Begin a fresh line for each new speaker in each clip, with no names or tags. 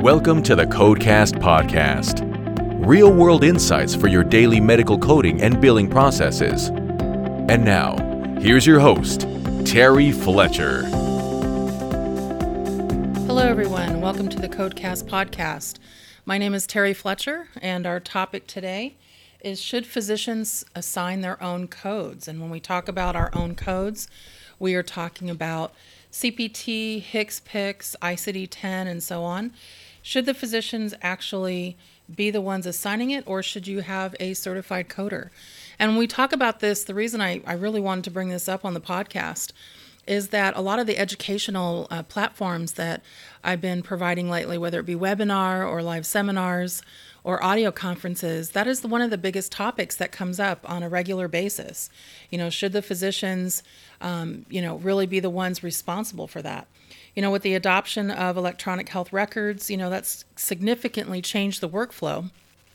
Welcome to the Codecast podcast. Real-world insights for your daily medical coding and billing processes. And now, here's your host, Terry Fletcher.
Hello, everyone. Welcome to the Codecast podcast. My name is Terry Fletcher, and our topic today is should physicians assign their own codes? And when we talk about our own codes, we are talking about CPT, HCPCS, ICD-10, and so on. Should the physicians actually be the ones assigning it, or should you have a certified coder? And when we talk about this, the reason I really wanted to bring this up on the podcast is that a lot of the educational platforms that I've been providing lately, whether it be webinar or live seminars or audio conferences, that is one of the biggest topics that comes up on a regular basis. Should the physicians, really be the ones responsible for that? With the adoption of electronic health records, that's significantly changed the workflow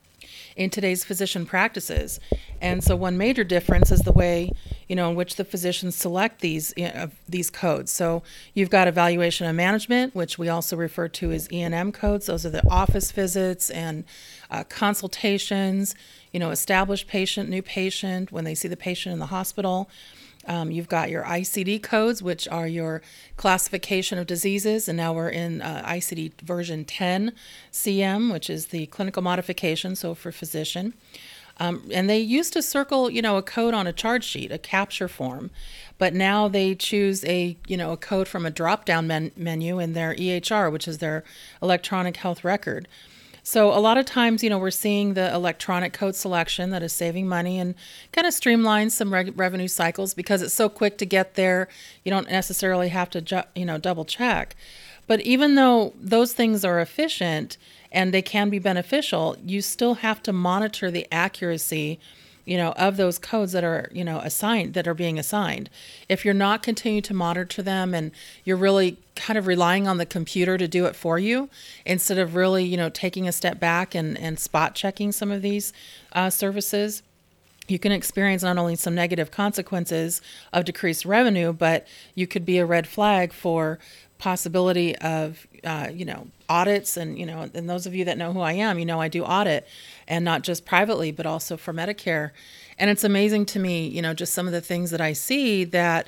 in today's physician practices. And so one major difference is the way, in which the physicians select these codes. So you've got evaluation and management, which we also refer to as E&M codes. Those are the office visits and consultations, established patient, new patient, when they see the patient in the hospital. You've got your ICD codes, which are your classification of diseases, and now we're in ICD version 10 CM, which is the clinical modification, so for physician. And they used to circle, a code on a charge sheet, a capture form, but now they choose a code from a drop-down menu in their EHR, which is their electronic health record. So a lot of times, we're seeing the electronic code selection that is saving money and kind of streamlines some revenue cycles because it's so quick to get there. You don't necessarily have to, double check. But even though those things are efficient and they can be beneficial, you still have to monitor the accuracy of those codes that are, being assigned. If you're not continuing to monitor them and you're really kind of relying on the computer to do it for you, instead of really, taking a step back and spot checking some of these services, you can experience not only some negative consequences of decreased revenue, but you could be a red flag for possibility of, audits. And those of you that know who I am, I do audit, and not just privately, but also for Medicare. And it's amazing to me, just some of the things that I see that,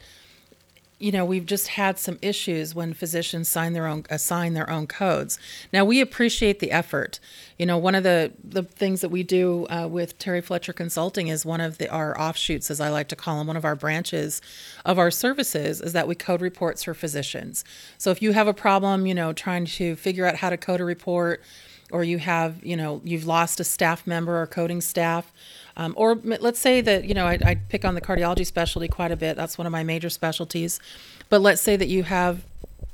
we've just had some issues when physicians assign their own codes. Now, we appreciate the effort. One of the things that we do with Terry Fletcher Consulting is one of our offshoots, as I like to call them, one of our branches of our services is that we code reports for physicians. So if you have a problem, trying to figure out how to code a report, or you have, you've lost a staff member or coding staff, or let's say that, I pick on the cardiology specialty quite a bit. That's one of my major specialties. But let's say that you have,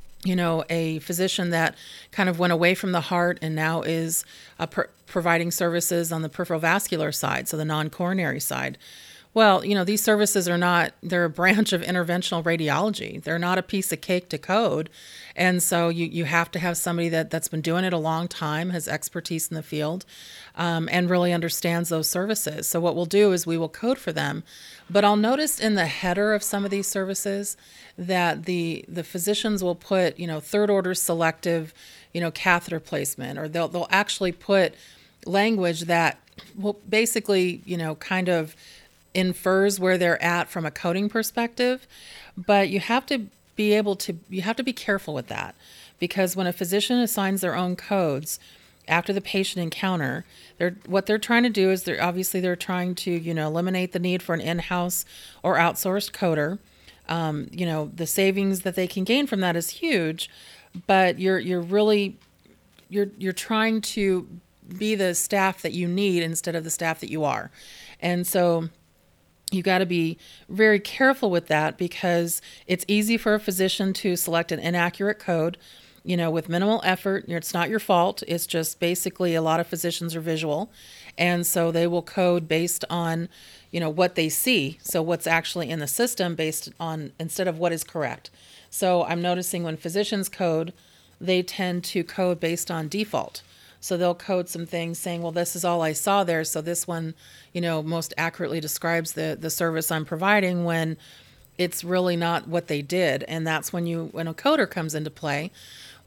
a physician that kind of went away from the heart and now is providing services on the peripheral vascular side, so the non-coronary side. Well, these services they're a branch of interventional radiology. They're not a piece of cake to code. And so you have to have somebody that's been doing it a long time, has expertise in the field, and really understands those services. So what we'll do is we will code for them. But I'll notice in the header of some of these services that the physicians will put, third order selective, catheter placement, or they'll actually put language that will basically, kind of infers where they're at from a coding perspective. But you have to be careful with that, because when a physician assigns their own codes after the patient encounter, what they're trying to do is they're trying to, eliminate the need for an in-house or outsourced coder. The savings that they can gain from that is huge, but you're trying to be the staff that you need instead of the staff that you are. And so you got to be very careful with that, because it's easy for a physician to select an inaccurate code, with minimal effort. It's not your fault. It's just basically a lot of physicians are visual. And so they will code based on, what they see. So what's actually in the system based on, instead of what is correct. So I'm noticing when physicians code, they tend to code based on default. So they'll code some things saying, well, this is all I saw there, so this one, most accurately describes the service I'm providing, when it's really not what they did. And that's when a coder comes into play,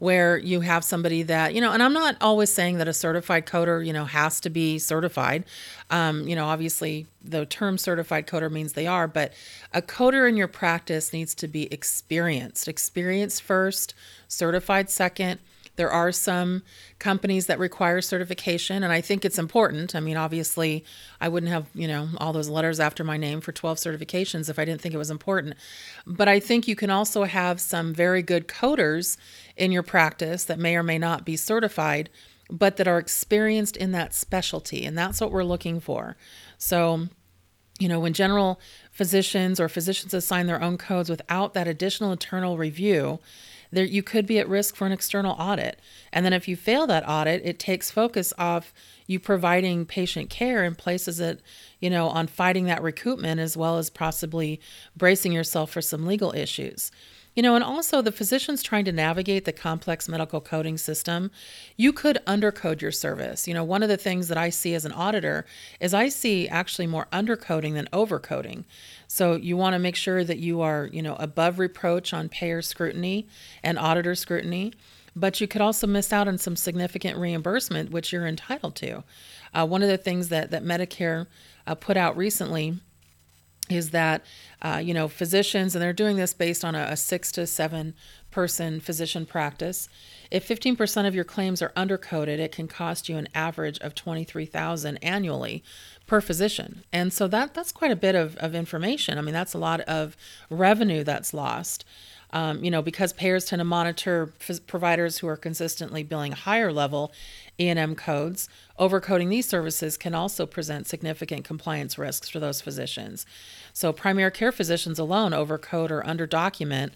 where you have somebody that, and I'm not always saying that a certified coder, has to be certified. Obviously the term certified coder means they are, but a coder in your practice needs to be experienced. Experienced first, certified second. There are some companies that require certification, and I think it's important. I mean, obviously, I wouldn't have, all those letters after my name for 12 certifications if I didn't think it was important. But I think you can also have some very good coders in your practice that may or may not be certified, but that are experienced in that specialty, and that's what we're looking for. So, when general physicians or physicians assign their own codes without that additional internal review, there you could be at risk for an external audit. And then if you fail that audit, it takes focus off you providing patient care and places it, on fighting that recoupment, as well as possibly bracing yourself for some legal issues. And also the physicians trying to navigate the complex medical coding system, you could undercode your service. One of the things that I see as an auditor is I see actually more undercoding than overcoding. So you want to make sure that you are, above reproach on payer scrutiny and auditor scrutiny, but you could also miss out on some significant reimbursement, which you're entitled to. One of the things that Medicare put out recently is that, physicians, and they're doing this based on a 6 to 7 person physician practice. If 15% of your claims are undercoded, it can cost you an average of $23,000 annually per physician. And so that's quite a bit of information. I mean, that's a lot of revenue that's lost. Because payers tend to monitor providers who are consistently billing higher level E&M codes, overcoding these services can also present significant compliance risks for those physicians. So primary care physicians alone overcode or underdocument,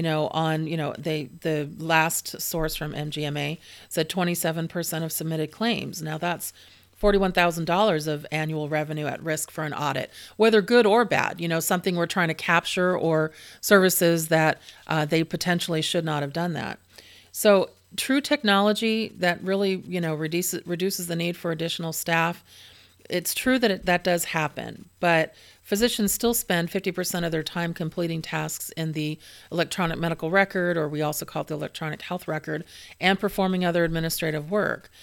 the last source from MGMA said 27% of submitted claims. Now that's $41,000 of annual revenue at risk for an audit, whether good or bad, something we're trying to capture, or services that they potentially should not have done that. So true technology that really, reduces the need for additional staff. It's true that that does happen, but physicians still spend 50% of their time completing tasks in the electronic medical record, or we also call it the electronic health record, and performing other administrative work.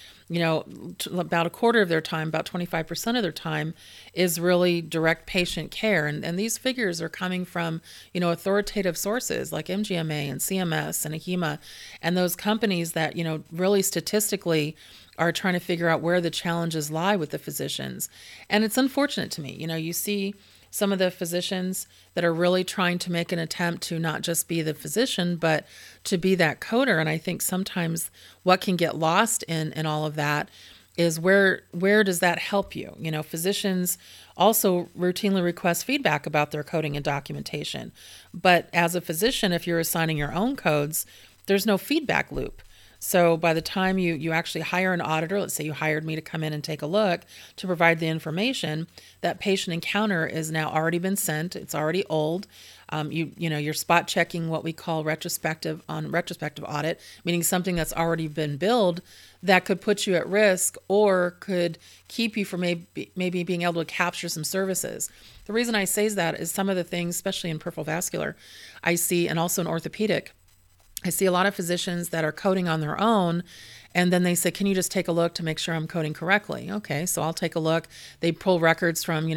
About a quarter of their time, about 25% of their time, is really direct patient care. And these figures are coming from, authoritative sources like MGMA and CMS and AHIMA, and those companies that, really statistically are trying to figure out where the challenges lie with the physicians. And it's unfortunate to me. You see some of the physicians that are really trying to make an attempt to not just be the physician, but to be that coder. And I think sometimes what can get lost in all of that is where does that help you? Physicians also routinely request feedback about their coding and documentation. But as a physician, if you're assigning your own codes, there's no feedback loop. So by the time you actually hire an auditor, let's say you hired me to come in and take a look to provide the information, that patient encounter is now already been sent. It's already old. You're spot checking what we call retrospective audit, meaning something that's already been billed that could put you at risk or could keep you from maybe being able to capture some services. The reason I say that is some of the things, especially in peripheral vascular, I see, and also in orthopedic, I see a lot of physicians that are coding on their own, and then they say, can you just take a look to make sure I'm coding correctly? Okay, so I'll take a look. They pull records from,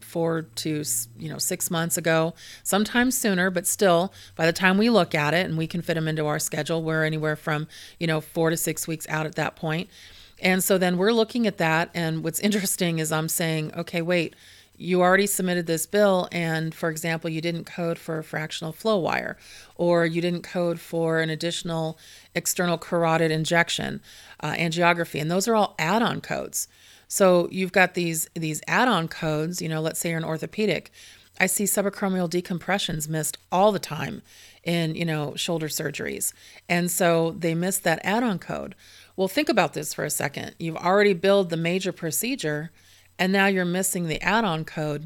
4 to 6 months ago, sometimes sooner, but still, by the time we look at it and we can fit them into our schedule, we're anywhere from, 4 to 6 weeks out at that point. And so then we're looking at that, and what's interesting is I'm saying, okay, wait, you already submitted this bill, and for example, you didn't code for a fractional flow wire, or you didn't code for an additional external carotid injection, angiography, and those are all add-on codes. So you've got these add-on codes, let's say you're an orthopedic. I see subacromial decompressions missed all the time in, shoulder surgeries. And so they miss that add-on code. Well, think about this for a second. You've already billed the major procedure, and now you're missing the add-on code,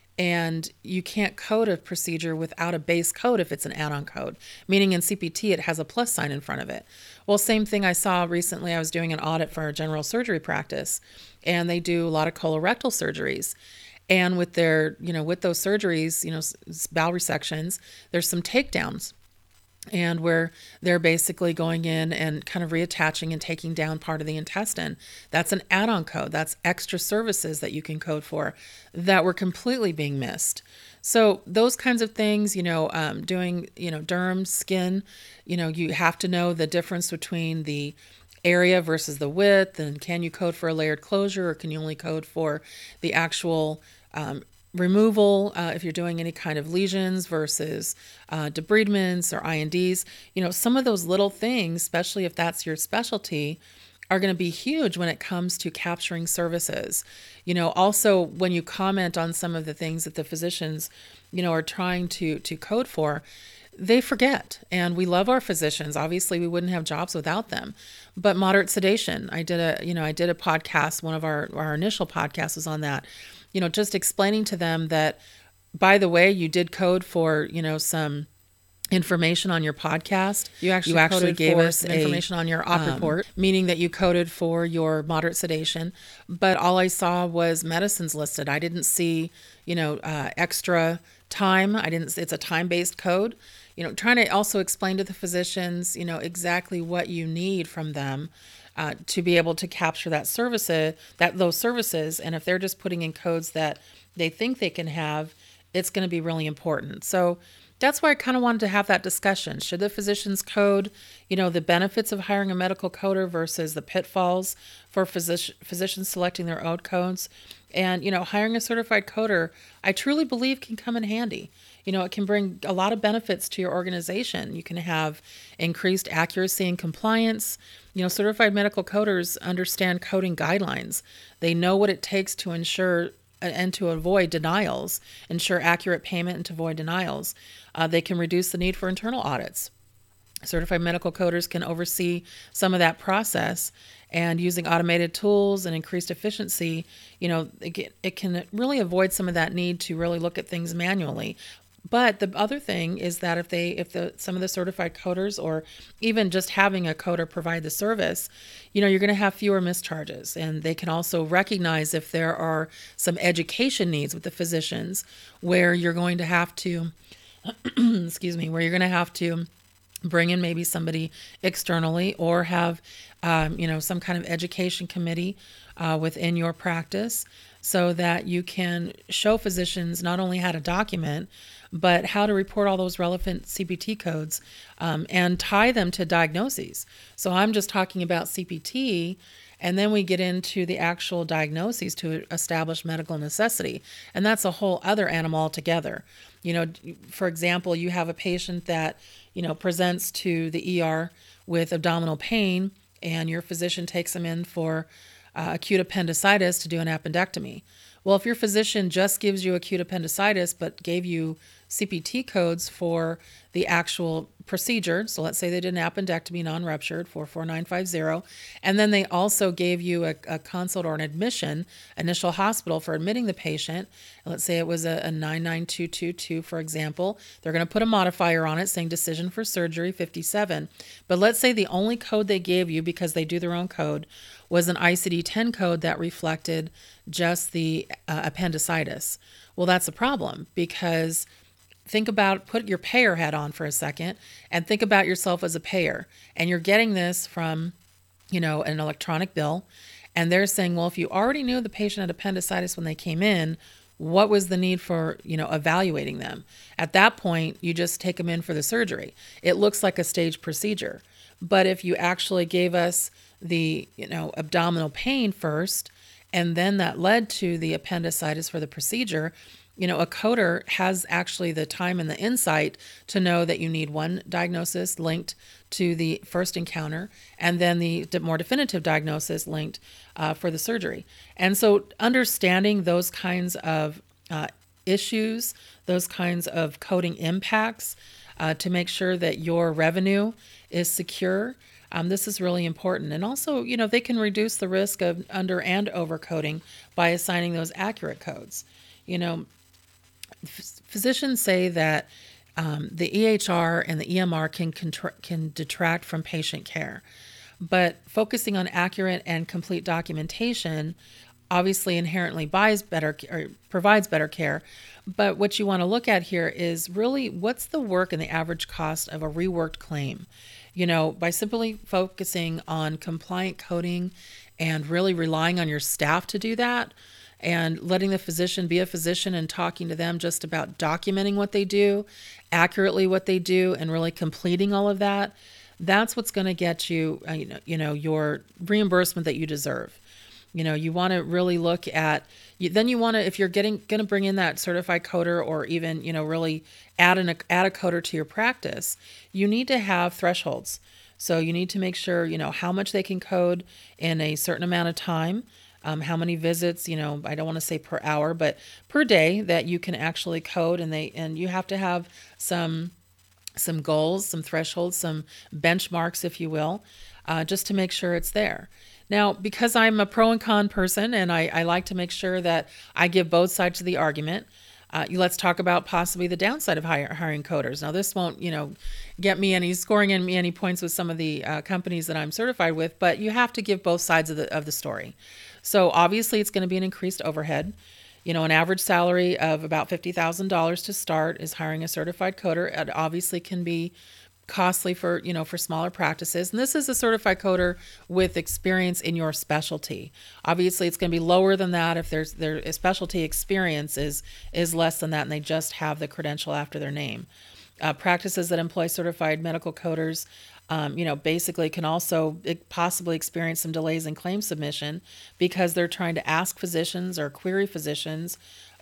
and you can't code a procedure without a base code if it's an add-on code, meaning in CPT it has a plus sign in front of it. Well, same thing I saw recently. I was doing an audit for a general surgery practice, and they do a lot of colorectal surgeries. And with their, with those surgeries, bowel resections, there's some takedowns. and where they're basically going in and kind of reattaching and taking down part of the intestine. That's an add-on code. That's extra services that you can code for that were completely being missed. So those kinds of things, doing, derm, skin, you have to know the difference between the area versus the width, and can you code for a layered closure, or can you only code for the actual removal if you're doing any kind of lesions versus debridements or INDs. Some of those little things, especially if that's your specialty, are going to be huge when it comes to capturing services. Also when you comment on some of the things that the physicians, are trying to code for, they forget. And we love our physicians. Obviously, we wouldn't have jobs without them. But moderate sedation, I did a podcast. One of our initial podcasts was on that. Just explaining to them that, by the way, you did code for, some information on your podcast. You actually gave us information on your op report, meaning that you coded for your moderate sedation. But all I saw was medicines listed. I didn't see, extra time. It's a time-based code. Trying to also explain to the physicians, exactly what you need from them to be able to capture those services. And if they're just putting in codes that they think they can have, it's going to be really important. So that's why I kind of wanted to have that discussion. Should the physicians code, the benefits of hiring a medical coder versus the pitfalls for physicians selecting their own codes? And, hiring a certified coder, I truly believe can come in handy. It can bring a lot of benefits to your organization. You can have increased accuracy and compliance. Certified medical coders understand coding guidelines. They know what it takes to ensure and to avoid denials, ensure accurate payment and to avoid denials. They can reduce the need for internal audits. Certified medical coders can oversee some of that process, and using automated tools and increased efficiency, it can really avoid some of that need to really look at things manually. But the other thing is that if some of the certified coders, or even just having a coder provide the service, you're going to have fewer mischarges. And they can also recognize if there are some education needs with the physicians where you're going to have to, bring in maybe somebody externally, or have, some kind of education committee within your practice, so that you can show physicians not only how to document, but how to report all those relevant CPT codes and tie them to diagnoses. So I'm just talking about CPT, and then we get into the actual diagnoses to establish medical necessity. And that's a whole other animal altogether. For example, you have a patient that, presents to the ER with abdominal pain, and your physician takes them in for acute appendicitis to do an appendectomy. Well, if your physician just gives you acute appendicitis but gave you CPT codes for the actual procedure, so let's say they did an appendectomy non-ruptured for 4950, and then they also gave you a consult or an admission, initial hospital for admitting the patient, and let's say it was a 99222, for example, they're going to put a modifier on it saying decision for surgery 57. But let's say the only code they gave you, because they do their own code, was an ICD-10 code that reflected just the appendicitis. Well, that's a problem, because put your payer hat on for a second and think about yourself as a payer, and you're getting this from, an electronic bill, and they're saying, well, if you already knew the patient had appendicitis when they came in, what was the need for, evaluating them? At that point, you just take them in for the surgery. It looks like a staged procedure. But if you actually gave us the, abdominal pain first, and then that led to the appendicitis for the procedure, a coder has actually the time and the insight to know that you need one diagnosis linked to the first encounter, and then the more definitive diagnosis linked for the surgery. And so understanding those kinds of issues, those kinds of coding impacts to make sure that your revenue is secure, this is really important. And also, they can reduce the risk of under and over coding by assigning those accurate codes. Physicians say that the EHR and the EMR can detract from patient care, but focusing on accurate and complete documentation obviously inherently buys better or provides better care. But what you want to look at here is really what's the work and the average cost of a reworked claim. By simply focusing on compliant coding and really relying on your staff to do that, and letting the physician be a physician and talking to them just about documenting what they do, accurately what they do, and really completing all of that, that's what's going to get you, your reimbursement that you deserve. You want to really look at, then you want to, if you're going to bring in that certified coder or even, really add a coder to your practice, you need to have thresholds. So you need to make sure, how much they can code in a certain amount of time, how many visits, I don't want to say per hour, but per day that you can actually code, and you have to have some goals, some thresholds, some benchmarks, if you will, just to make sure it's there. Now, because I'm a pro and con person, and I like to make sure that I give both sides of the argument, let's talk about possibly the downside of hiring coders. Now, this won't, get me scoring me any points with some of the companies that I'm certified with, but you have to give both sides of the story. So obviously, it's going to be an increased overhead. An average salary of about $50,000 to start is hiring a certified coder. It obviously can be costly for smaller practices. And this is a certified coder with experience in your specialty. Obviously, it's going to be lower than that if their specialty experience is less than that and they just have the credential after their name. Practices that employ certified medical coders, basically can also possibly experience some delays in claim submission because they're trying to ask physicians or query physicians,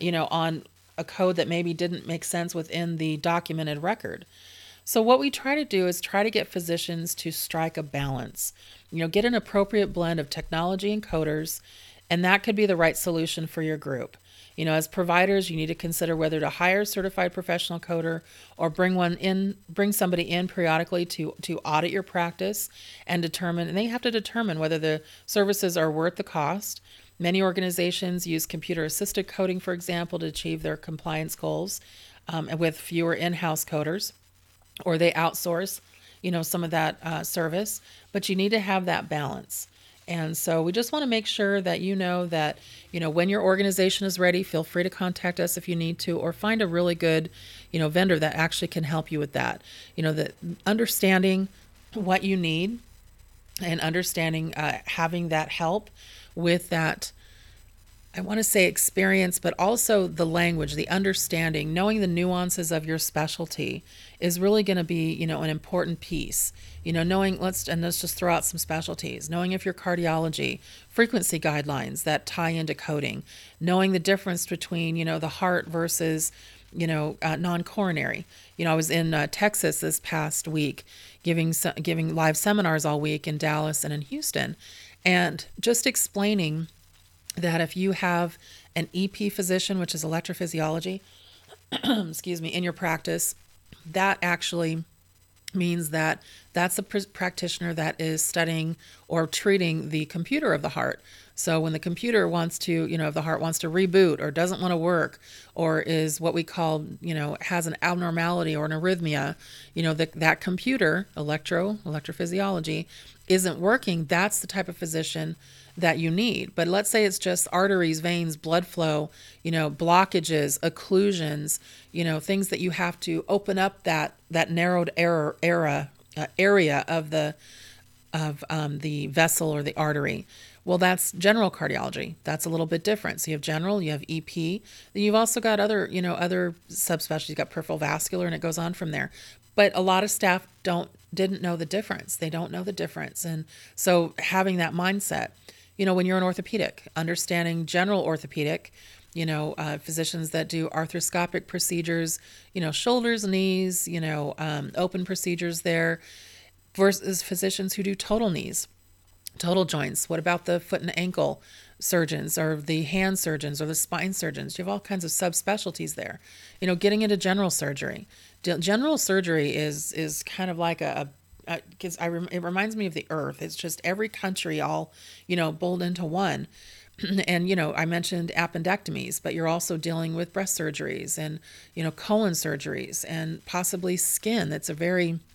on a code that maybe didn't make sense within the documented record. So what we try to do is try to get physicians to strike a balance, get an appropriate blend of technology and coders, and that could be the right solution for your group. As providers, you need to consider whether to hire a certified professional coder or bring somebody in periodically to audit your practice and they have to determine whether the services are worth the cost. Many organizations use computer-assisted coding, for example, to achieve their compliance goals with fewer in-house coders, or they outsource, some of that service, but you need to have that balance. And so we just want to make sure that that, when your organization is ready, feel free to contact us if you need to, or find a really good, vendor that actually can help you with that. That understanding what you need and understanding, having that help with that, I want to say experience, but also the language, the understanding, knowing the nuances of your specialty is really going to be, an important piece. Knowing, let's just throw out some specialties, knowing if your cardiology, frequency guidelines that tie into coding, knowing the difference between, the heart versus, non-coronary. I was in Texas this past week giving live seminars all week in Dallas and in Houston, and just explaining that if you have an EP physician, which is electrophysiology, in your practice, that actually means that that's a practitioner that is studying or treating the computer of the heart. So when the computer wants to, if the heart wants to reboot or doesn't want to work or is what we call, has an abnormality or an arrhythmia, that computer, electrophysiology, isn't working, that's the type of physician that you need. But let's say it's just arteries, veins, blood flow, blockages, occlusions, things that you have to open up that narrowed area of the vessel or the artery. Well, that's general cardiology. That's a little bit different. So you have general, you have EP, then you've also got other subspecialties. You've got peripheral vascular, and it goes on from there. But a lot of staff didn't know the difference. They don't know the difference. And so having that mindset, when you're an orthopedic, understanding general orthopedic, physicians that do arthroscopic procedures, shoulders, knees, open procedures there, versus physicians who do total knees, total joints. What about the foot and ankle surgeons or the hand surgeons or the spine surgeons? You have all kinds of subspecialties there. Getting into general surgery. General surgery is kind of like because it reminds me of the earth. It's just every country all, bold into one. And, I mentioned appendectomies, but you're also dealing with breast surgeries and, colon surgeries and possibly skin. That's a very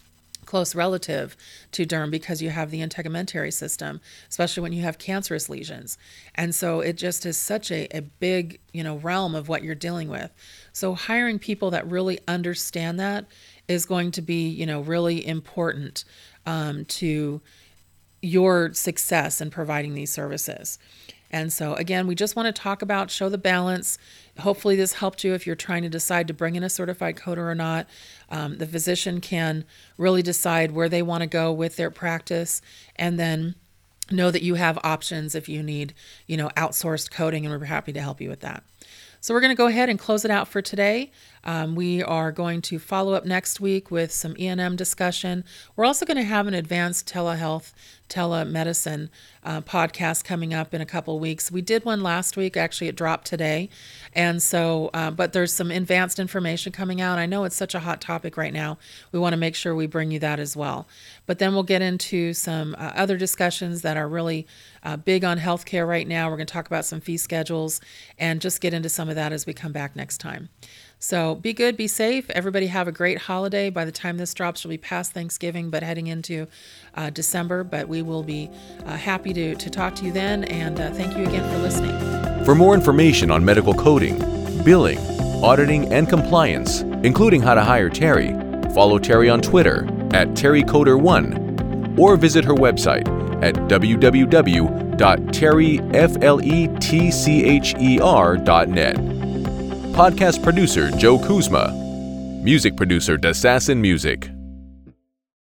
close relative to derm because you have the integumentary system, especially when you have cancerous lesions. And so it just is such a big, realm of what you're dealing with. So hiring people that really understand that is going to be, really important to your success in providing these services. And so again, we just want to talk about show the balance. Hopefully this helped you if you're trying to decide to bring in a certified coder or not. The physician can really decide where they want to go with their practice, and then know that you have options if you need, outsourced coding, and we're happy to help you with that. So we're going to go ahead and close it out for today. We are going to follow up next week with some E&M discussion. We're also going to have an advanced telehealth, telemedicine podcast coming up in a couple of weeks. We did one last week. Actually, it dropped today. And so, but there's some advanced information coming out. I know it's such a hot topic right now. We want to make sure we bring you that as well. But then we'll get into some other discussions that are really big on healthcare right now. We're going to talk about some fee schedules and just get into some of that as we come back next time. So be good, be safe. Everybody have a great holiday. By the time this drops, you'll be past Thanksgiving, but heading into December. But we will be happy to talk to you then. And thank you again for listening.
For more information on medical coding, billing, auditing, and compliance, including how to hire Terry, follow Terry on Twitter @TerryCoder1 or visit her website at www.terryfletcher.net. Podcast producer Joe Kuzma. Music producer Dassassin Music.